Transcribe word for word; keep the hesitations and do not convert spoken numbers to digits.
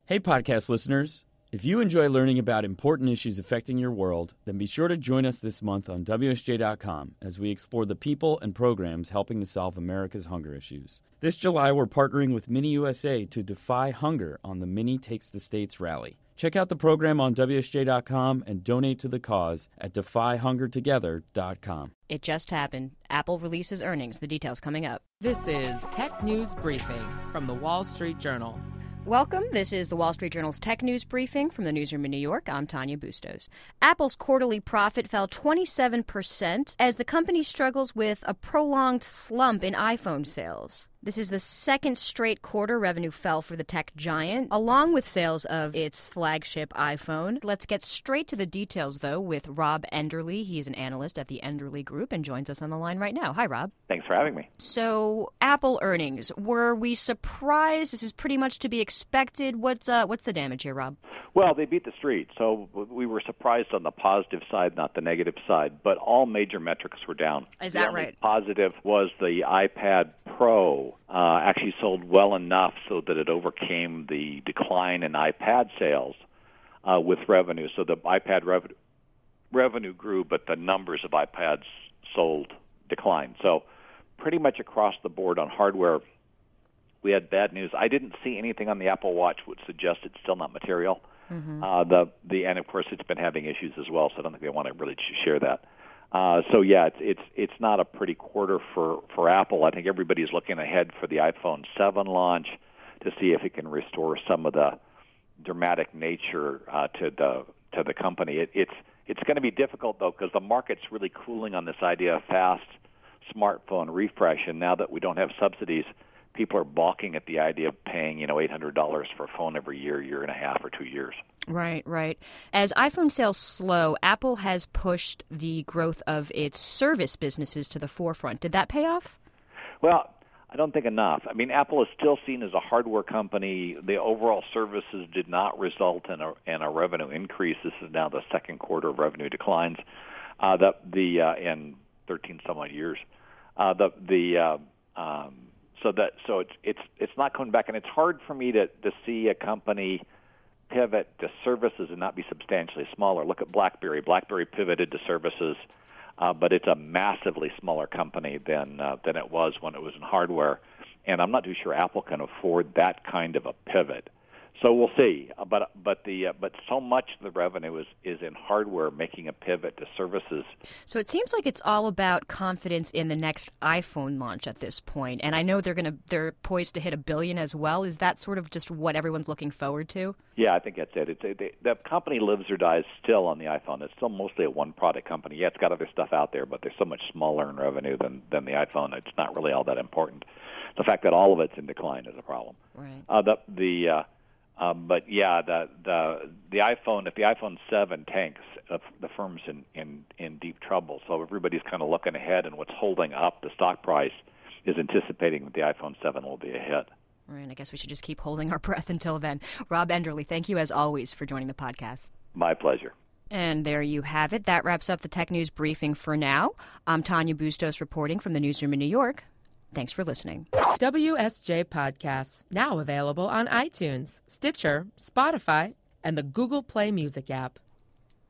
Hey, podcast listeners. If you enjoy learning about important issues affecting your world, then be sure to join us this month on W S J dot com as we explore the people and programs helping to solve America's hunger issues. This July, we're partnering with Mini U S A to defy hunger on the Mini Takes the States rally. Check out the program on W S J dot com and donate to the cause at defy hunger together dot com. It just happened. Apple releases earnings. The details coming up. This is Tech News Briefing from the Wall Street Journal. Welcome. This is the Wall Street Journal's Tech News Briefing from the newsroom in New York. I'm Tanya Bustos. Apple's quarterly profit fell twenty-seven percent as the company struggles with a prolonged slump in iPhone sales. This is the second straight quarter revenue fell for the tech giant, along with sales of its flagship iPhone. Let's get straight to the details, though, with Rob Enderle. He's an analyst at the Enderle Group and joins us on the line right now. Hi, Rob. Thanks for having me. So, Apple earnings. Were we surprised? This is pretty much to be expected. What's uh, what's the damage here, Rob? Well, they beat the street, so we were surprised on the positive side, not the negative side, but all major metrics were down. Is that the only right? Positive was the iPad Pro uh, actually sold well enough so that it overcame the decline in iPad sales uh, with revenue. So the iPad rev- revenue grew, but the numbers of iPads sold declined. So pretty much across the board on hardware, we had bad news. I didn't see anything on the Apple Watch which suggests it's still not material. Mm-hmm. Uh, the the and of course it's been having issues as well, so I don't think they want to really share that. Uh, so yeah, it's it's it's not a pretty quarter for, for Apple. I think everybody's looking ahead for the iPhone seven launch to see if it can restore some of the dramatic nature uh, to the to the company. It, it's it's going to be difficult though because the market's really cooling on this idea of fast smartphone refresh, and now that we don't have subsidies, people are balking at the idea of paying, you know, eight hundred dollars for a phone every year, year and a half, or two years. Right, right. As iPhone sales slow, Apple has pushed the growth of its service businesses to the forefront. Did that pay off? Well, I don't think enough. I mean, Apple is still seen as a hardware company. The overall services did not result in a, in a revenue increase. This is now the second quarter of revenue declines uh, the, the, uh, in thirteen some odd years. Uh, the the uh, um, So that so it's it's it's not coming back, and it's hard for me to, to see a company pivot to services and not be substantially smaller. Look at BlackBerry. BlackBerry pivoted to services, uh, but it's a massively smaller company than uh, than it was when it was in hardware, and I'm not too sure Apple can afford that kind of a pivot. So we'll see, but but the uh, but so much of the revenue is, is in hardware making a pivot to services. So it seems like it's all about confidence in the next iPhone launch at this point, and I know they're gonna they're poised to hit a billion as well. Is that sort of just what everyone's looking forward to? Yeah, I think that's it. It's, it the company lives or dies still on the iPhone. It's still mostly a one product company. Yeah, it's got other stuff out there, but they're so much smaller in revenue than than the iPhone. It's not really all that important. The fact that all of it's in decline is a problem. Right. Uh, the the uh, Um, but yeah, the the the iPhone. If the iPhone seven tanks, uh, the firm's in, in, in deep trouble. So everybody's kind of looking ahead, and what's holding up the stock price is anticipating that the iPhone seven will be a hit. Right. I guess we should just keep holding our breath until then. Rob Enderle, thank you as always for joining the podcast. My pleasure. And there you have it. That wraps up the Tech News Briefing for now. I'm Tanya Bustos reporting from the newsroom in New York. Thanks for listening. W S J Podcasts, now available on iTunes, Stitcher, Spotify, and the Google Play Music app.